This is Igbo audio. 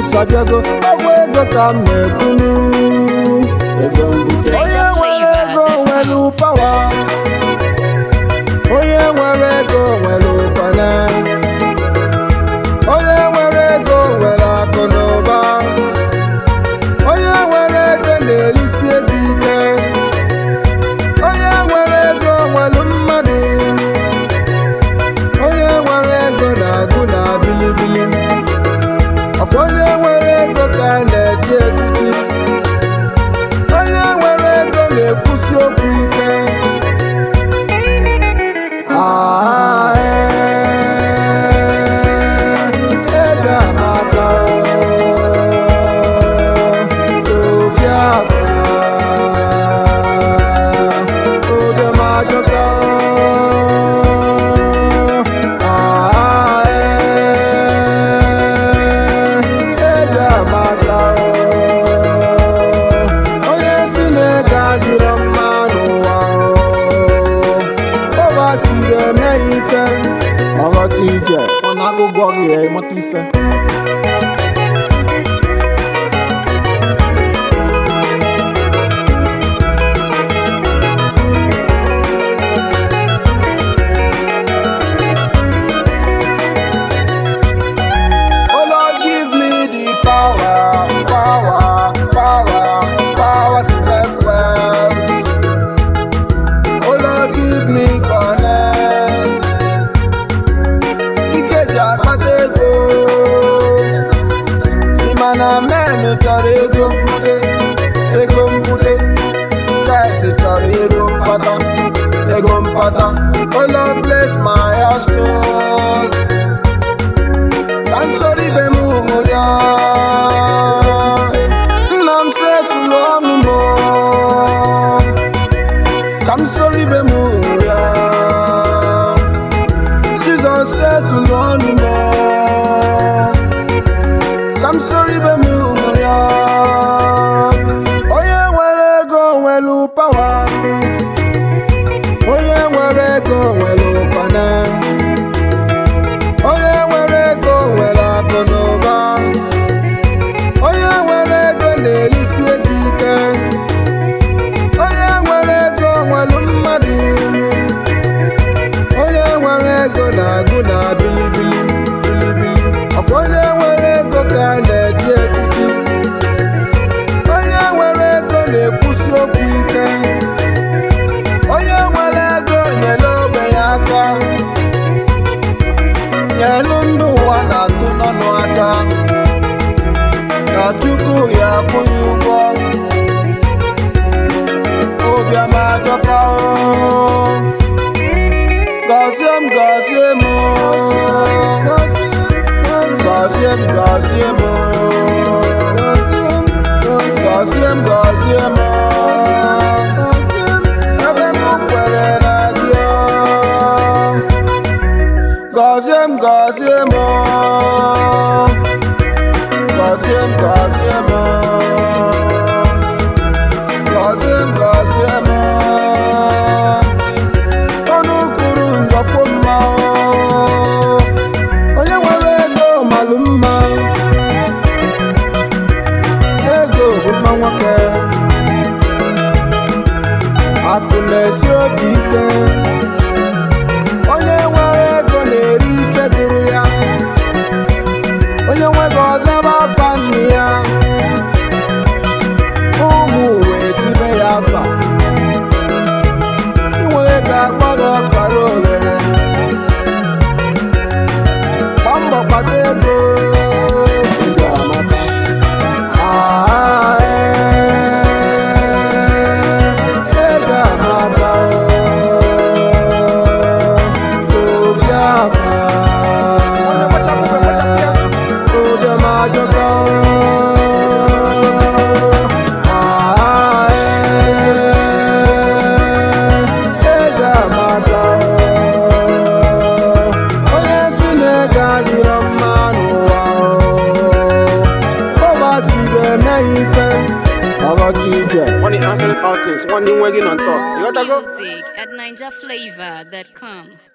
sabiago ọgwụ ego ka m na-ekunu ego mbute onye nwere ego nwere pawa onye nwere ego nwere ụkwana onye nwere ego nwere akụ na ụba onye nwere ego na-erisi ego ike onye nwere ego nwere mmadụ onye nwere ego na-agụ na bilibili ọkwa onye nwere ego ka na-eji echichi onye nwere ego na-ekwusi okwu ike ego amaka Sofia oge majọka onye si na-ego adịrọ mma n'ụwa ọghọta ga-eme ya ife ọghọta ije ọ na-agụgwọ gị ya ịmụta ife power to make wealth. Oh Lord, give me connect. Ikeji akpata ego. Ịmana men chọrọ ego mpute. Guys chọrọ ego mpata. Oh Lord, bless my hustle. Kansoli be mu ya. I'm sorry, be muria. Jesus said to learn more. I'm sorry, be muria. Oye nwere ego nwere power. Oye nwere ego nwere ụkwana. Oye nwere ego nwere akụ na ụba. Onye nwere ego na-erisi ego ike. Onye nwere ego nwere mmadụ. Onye nwere ego na-agụ na bilibili. Ọkwa onye nwere ego ka na-eji echichi. Onye nwere ego na-ekwusi okwu ike. Onye nwere ego nyere ogbenye aka. Nyelu ndị ụwa na-atụ n'ọnụ aka. Na Chukwu ya akwụghị ụgwọ obiọma ajọka gọzie m gọzie m gọzie m gọzie m gọzie m gọzie m ebe m kwere na gị gọzie m gọzie m Gazim, ọnụ kwuru njọkwu mma onye nwere ego malụ mma ego bụ mma nwoke akụ na-esi obi ike onye nwere ego na-eri ife gụrụ ya onye nweghị ọzọ bụ afa nne ya ụmụ wee tibe ya afa inwere ga-akpọ gị ọkara oghere gba mbọ kpata ego ego amaka ego amaka Sofia When you answer all things, one thing working on top. You gotta go. Music at NinjaFlavor.com.